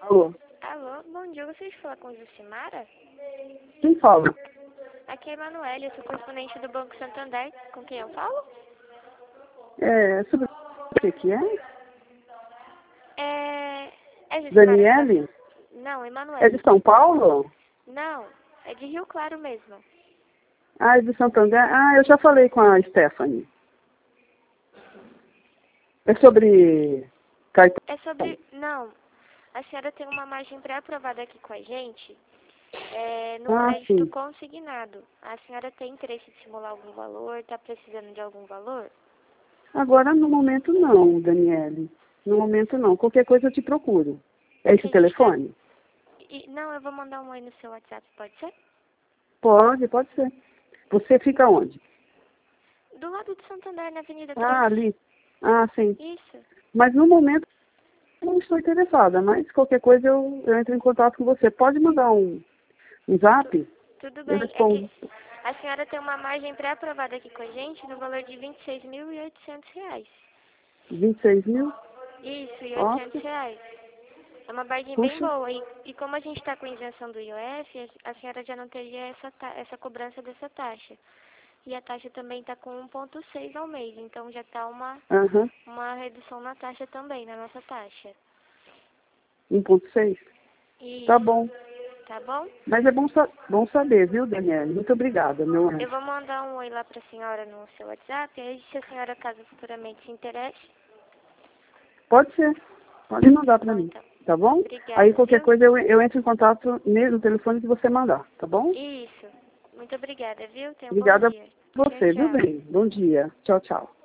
Alô? Alô, bom dia. Gostaria de falar com a Jucimara? Quem fala? Aqui é a Emanuele, eu sou correspondente do Banco Santander. Com quem eu falo? Sobre o que é? É Jucimara. Daniele? Não, É Emanuele. de São Paulo? Não, é de Rio Claro mesmo. Ah, é de Santander? Ah, eu já falei com a Stephanie. É sobre cartão. É sobre... Não, a senhora tem uma margem pré-aprovada aqui com a gente, no crédito Sim. consignado. A senhora tem interesse em simular algum valor? Está precisando de algum valor? Agora, no momento, não, Daniele. No momento, não. Qualquer coisa eu te procuro. É esse Que o a gente tá... telefone? Não, eu vou mandar um oi no seu WhatsApp, pode ser? Pode ser. Você fica onde? Do lado de Santander, na Avenida 3. Ah, ali. Ah, sim. Isso. Mas no momento, eu não estou interessada. Mas qualquer coisa eu entro em contato com você. Pode mandar um zap? Tudo Eu bem. É respondo. que a senhora tem uma margem pré-aprovada aqui com a gente no valor de R$ 26.800. 26 mil? Isso, e Nossa, R$ 800. É uma margem bem puxa. boa. E como a gente está com isenção do IOF, a senhora já não teria essa cobrança dessa taxa. E a taxa também está com 1,6 ao mês. Então já está Aham. uma redução na taxa também, na nossa taxa. 1,6? Tá Isso. bom. Tá bom? Mas é bom saber, viu, Daniela? Muito obrigada, meu anjo. Eu vou mandar um oi lá para a senhora no seu WhatsApp. E aí, se a senhora, caso futuramente se interesse... Pode ser. Pode mandar Tá para bom, mim. então. Tá bom? Aí Obrigada, qualquer viu? coisa eu entro em contato no telefone que você mandar. Tá bom? Isso. Muito obrigada, viu? Tenha um bom Obrigada a dia. Tchau, você, viu, tchau. bem? Bom dia. Tchau, tchau.